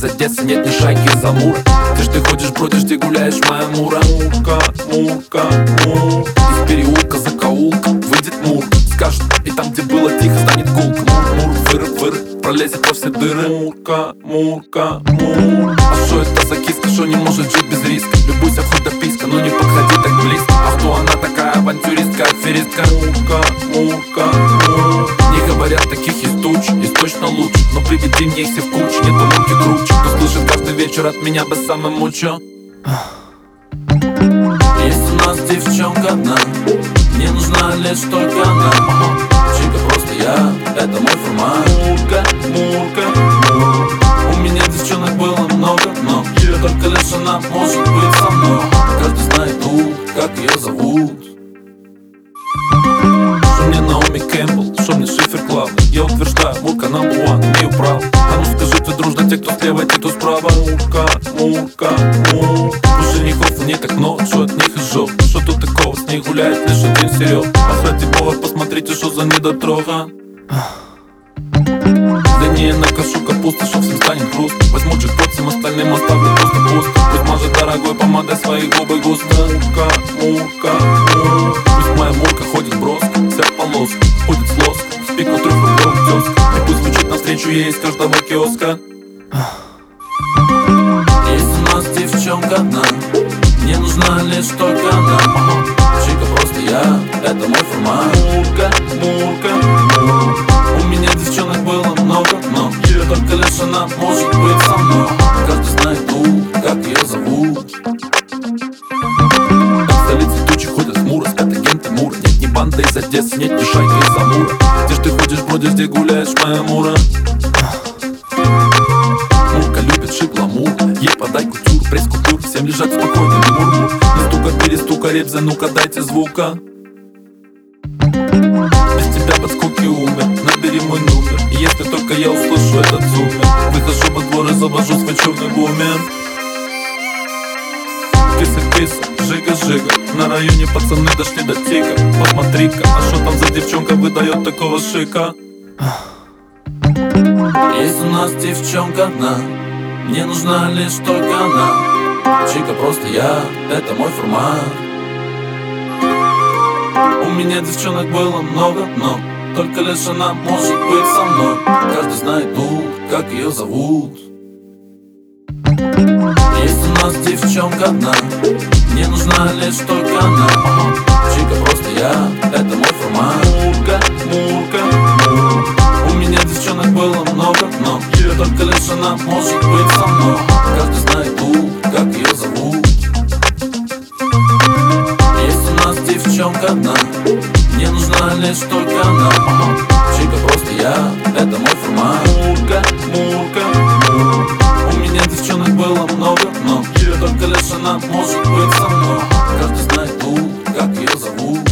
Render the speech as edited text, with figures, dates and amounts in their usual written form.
из Одессы, нет ни шайки из Амура. Где ж ты ходишь, бродишь, где гуляешь, моя Мура? Мурка, Мурка, Мур. Из переулка, закоулка выйдет Мур. Скажет, и там, где было тихо, станет гулко. Мур, Мур, вырыв, пролезет во все дыры. Мурка, Мурка, Мур. А шо это за киска, шо не может жить без риска? Любуйся, хоть до писка, но не подходи так близко. А кто она такая, авантюристка, аферистка? Мурка, Мурка, Мур. Не говорят, таких есть тучи, есть точно лучше. Но приведи мне их все в кучу, нету муки круче. Кто слышит каждый вечер от меня без самой мучу. Есть у нас девчонка одна, мне нужна лишь только она. Чика, просто я, это мой формат. Мурка, Мурка, Мур. У меня девчонок было много, но только лишь она может быть со мной. Каждый знает ту, как ее зовут. Шо мне Наоми Кэмпбелл, шо мне Шифер Клаб. Я утверждаю, Мурка number one, имею право. А ну скажи, ты дружно, те, кто слева, те, кто справа. Мурка, Мурка, Мур. У женихов у ней так много, шо от них изжог. Шо тут такого, с ней гуляет лишь один Серег. А ради бога, посмотрите, шо за недотрога. Для нее накошу капусту, шо всем станет грустно. Возьму джекпот, всем остальным оставлю просто пусто. Пусть мажет дорогой помадой свои губы густо. Мурка, Мурка, Мур. Пусть моя Мурка ходит броско, вся в полоску, ходит с лоска, в пику 3 рублевых тёзка. И пусть звучит навстречу ей из каждого киоска. Есть у нас девчонка одна, мне нужна лишь только она. Чика, просто я, это мой формат. Мурка, Мурка, Мур. У меня девчонок было много, но только лишь она может быть со мной. Каждый знает ту, как ее зовут. В столице тучи ходят хмуро, спят агенты Мура. Нет ни банды из Одессы, нет ни шайки из Амура. Где ж ты ходишь, бродишь, где гуляешь, моя Мура? Мурка любит шик, гламур, ей подай кутюр, пресс-кутюр, всем лежат спокойно, не мурмур. Не стука, перестука, ребзя, ну-ка дайте звука. Без тебя под скуки умер, набери мой номер. И если только я услышу этот зумер, выхожу во двор и завожу свой черный бумер. Киса-киса, жига-жига, на районе пацаны дошли до тика. Посмотри-ка, а шо там за девчонка выдает такого шика? Есть у нас девчонка одна, мне нужна лишь только она. Чика, просто я, это мой формат. У меня девчонок было много, но только лишь она может быть со мной. Каждый знает ту, как ее зовут. Есть у нас девчонка одна, мне нужна лишь только она. Чика, просто я, это мой формат. Мурка, Мурка, Мур. У меня девчонок было много, но только лишь она может быть со мной. Каждый знает ту, как ее зовут. Есть у нас девчонка одна, мне нужна лишь только она. Чика, просто я, это мой формат. Мурка, Мурка, Мур. У меня девчонок было много, но только лишь она может быть со мной. Каждый знает ту, как ее зовут.